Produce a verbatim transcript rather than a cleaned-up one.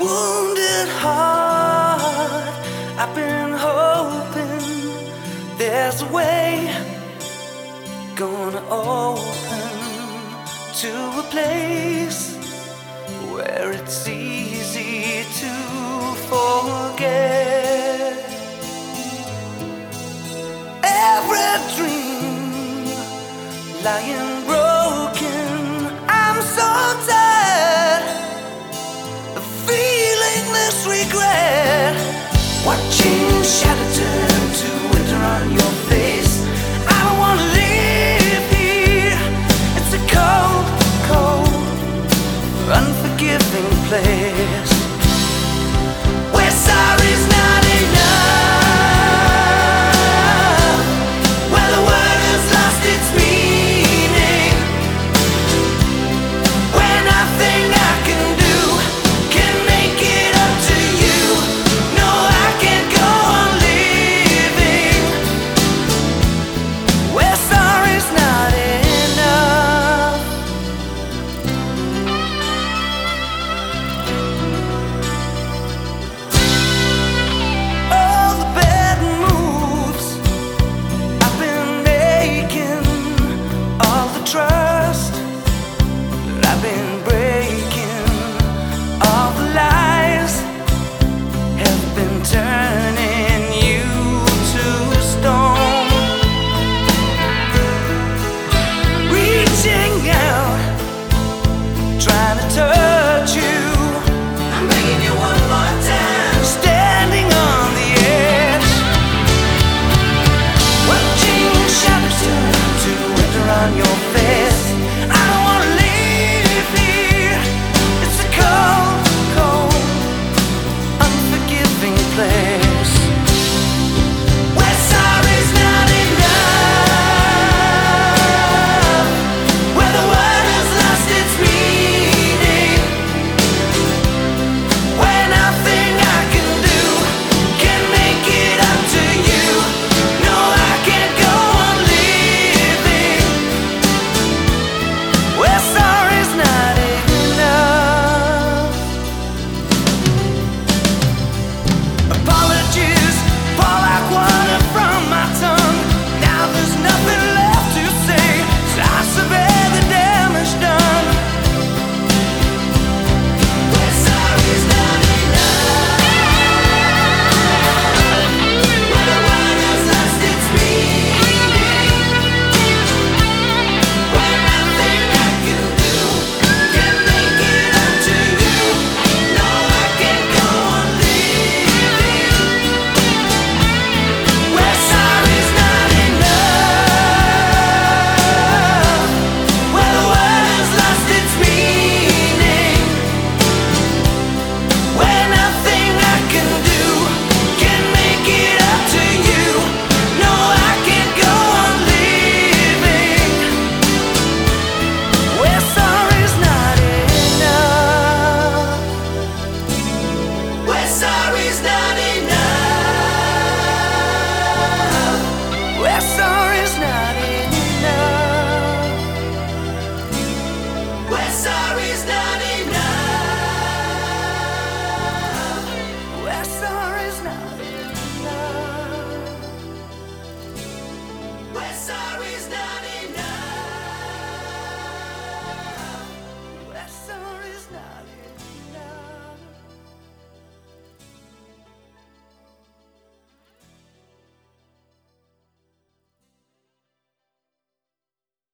wounded heart. I've been hoping there's a way gonna open to a place where it's easy to forget every dream lying broken. I'm so tired of feeling this regret, watching shadow turn to winter on your face. I don't wanna live here. It's a cold, cold, unforgiving place where sorry's not enough, where the word has lost its meaning, where nothing I can do can make it up to you. No, I can't go on living where sorry's not enough. All the bad moves I've been making, all the trust that I've been breaking, all the lies have been turning you to stone. Reaching out, trying to touch you, I'm begging you one more time, standing on the edge, watching shadows turn to winter on your face. I don't wanna live here. It's a cold, cold, unforgiving place where sorry's not enough, where the word has lost its meaning, where nothing I can do can make it up to you. No, I can't go on living where sorry's not enough. Apologies fall like water from my tongue. Now there's nothing left to say, so I survey the damage done. Where sorry's not enough, where the word has lost its meaning, where nothing I can do can make it up to you. No, I can't go on living where sorry's not enough, where the word has lost its meaning, where nothing I can do can make it up to you. No, I can't go on living where sorry's not enough, where sorry's not enough, where sorry's not enough, where sorry's not